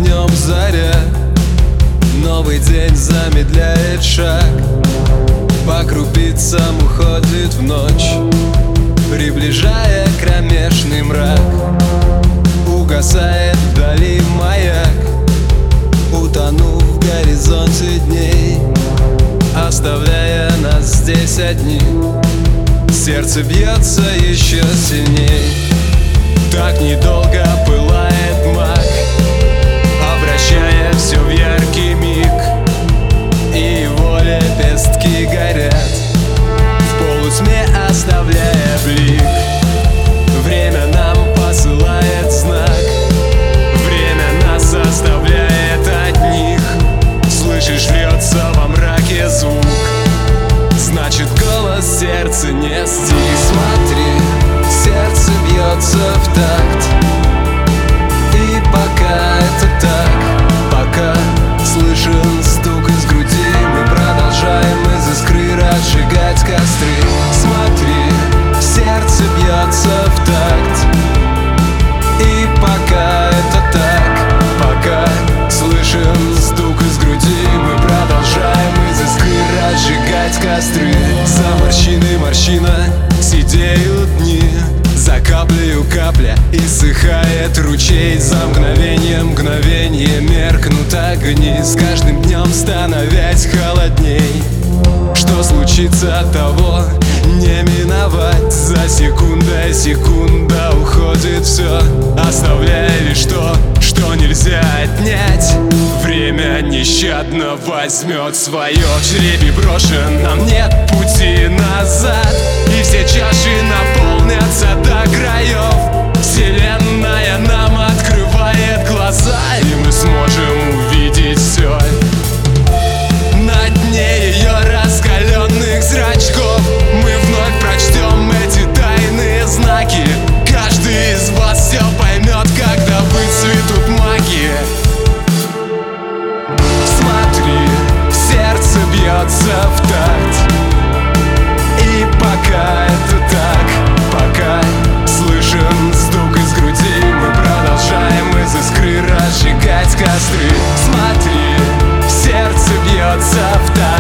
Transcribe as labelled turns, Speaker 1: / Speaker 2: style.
Speaker 1: днем заря. Новый день замедляет шаг, по крупицам уходит в ночь, приближая кромешный мрак. Угасает вдали маяк, утонув в горизонте дней, оставляя нас здесь одни. Сердце бьется еще сильней. Так недолго пылает маг, обращая все в яркий миг, и его лепестки горят, в полутьме оставляя блик. Время нам посылает знак, время нас оставляет одних. Слышишь, льется во мраке звук, значит, голос сердца не стих. Смотри, сердце бьется в такт, и пока это так, пока слышен стук из груди, мы продолжаем из искры разжигать костры. Смотри, сердце бьется в такт, и пока это так, пока слышен стук из груди, мы продолжаем из искры разжигать костры. За морщиной морщина сидеют дни, за каплею капля иссыхает ручей, за мгновением мгновение меркнут огни, с каждым днем становясь холодней. Что случится, того не миновать, за секундой секунда уходит все, оставляя лишь то, что нельзя отнять. Время нещадно возьмет свое, жребий брошен, нам нет пути назад, и все чаши наполнятся до краев. Вселенная нам открывает глаза, и мы сможем увидеть все. На дне ее раскаленных зрачков мы вновь прочтем эти тайные знаки. Каждый из вас все поймет, когда выцветут маги. Смотри, сердце бьется в такт, и пока это так, пока слышен стук из груди, мы продолжаем из искры разжигать костры. Смотри, сердце бьется в такт,